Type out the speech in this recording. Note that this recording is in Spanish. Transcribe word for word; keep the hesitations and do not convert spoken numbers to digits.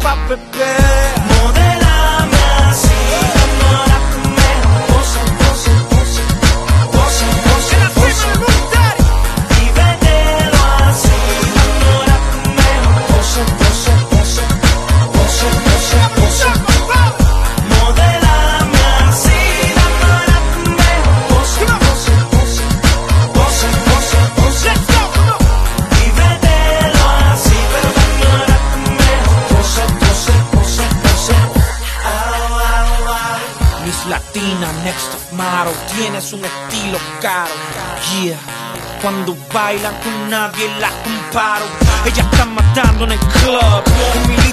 pa' beber. Modélame así, ahora primero. Pose, pose, pose, pose, pose, pose. Y vételo así, ahora primero. Pose, pose, pose, pose, pose, pose. Modélame así, ahora primero. Pose, pose, pose, pose, pose, pose. Y vételo así, pero ahora primero. Pose, pose, pose, pose. Au, au, au. Miss Latina, next top model, tienes un estilo caro. Yeah, cuando bailan con nadie la comparo. Ella está matando en el club. En mi